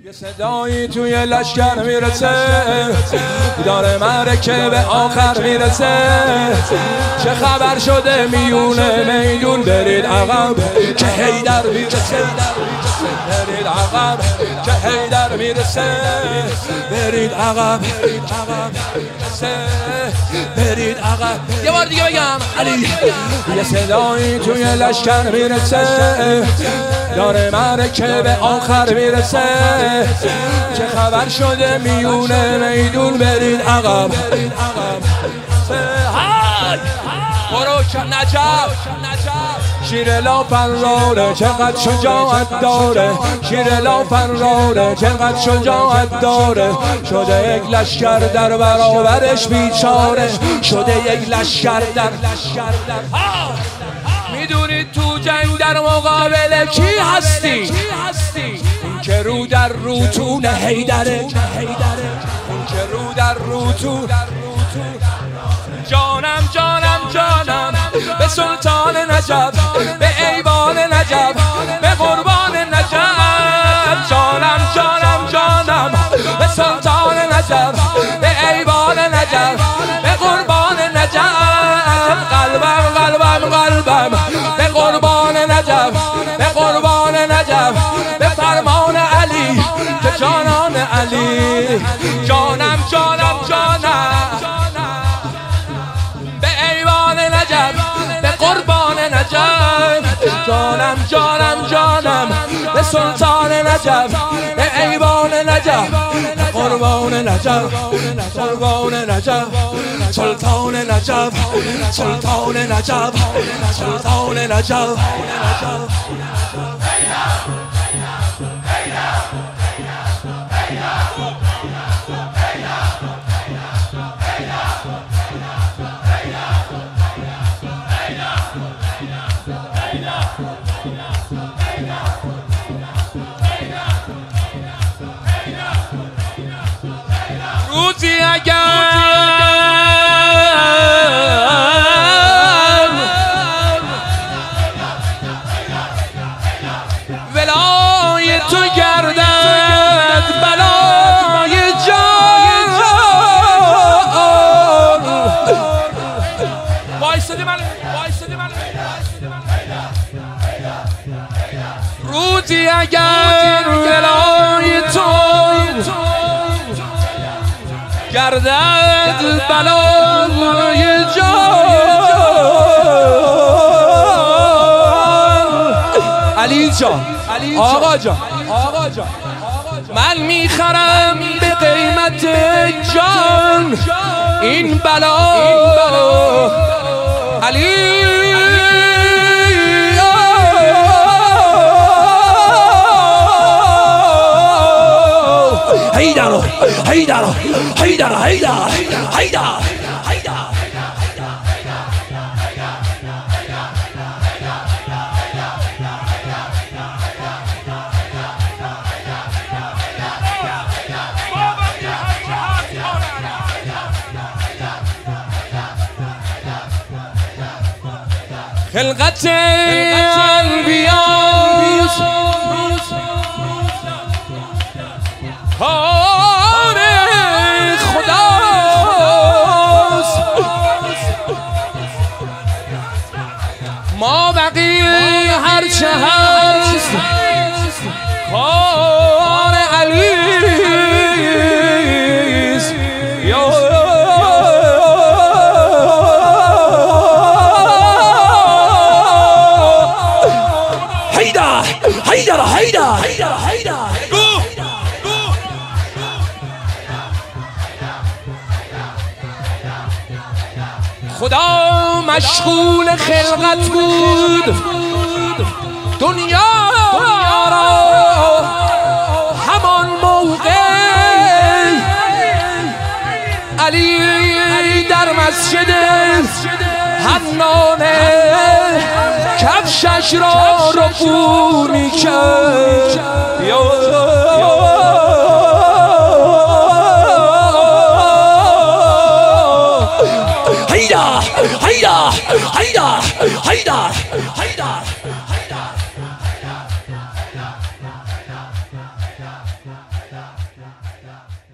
یه صدایی توی لشکر میرسه، داره معرکه به آخر میرسه. چه خبر شده میونه میدون، برید عقب که حیدر میرسه. برید عقب که حیدر میرسه. برید عقب برید عقب. یه بار دیگه بگم علی. یه صدایی توی لشکر میرسه، داره معرکه به آخر میرسه. چه خبر شده میونه میدون، برید عقب. برو نجف شیر لافراره، چقدر شجاعت داره. شیر لافراره، چقدر شجاعت داره. شده یک لشکر در برابرش بیچاره. شده یک لشکر در میدونید تو جنگ در مقابل کی هستی؟ این که رو در روتون حیدره. این که رو در روتون. جانم جانم جانم به سلطان نجف، به ایوان نجف، به قربان نجف. جانم جانم جانم به سلطان نجف، به ایوان نجف، به قربان نجف. قلبم قلبم قلبم به قربان نجف، به قربان نجف، به فرمان علی که جانان علی. جانم جانم جانم به قربان نجف. جانم جانم جانم به سلطان نجف، به ایوان نجف، به قربان نجف. قربان نجف، سلطان نجف، سلطان نجف، سلطان نجف. روزی اگر ولای تو گردد بلای جان. وایسادی من روزی اگر ولای تو گردد بلای جان. علی جان، آقا جان، من میخرم به قیمت جان این بلا. علی حیدر حیدر حیدر حیدر حیدر. خلقت انبیاء کار خداست. ما بقیه هرچه هست کار علیست. حیدر حیدر حیدر حیدر. خدا مشغول خلقت بود دنیا را همان موقع علی در مسجد حنانه کفشش را رفونی کرد. حیدر حیدر حیدر حیدر حیدر. نجف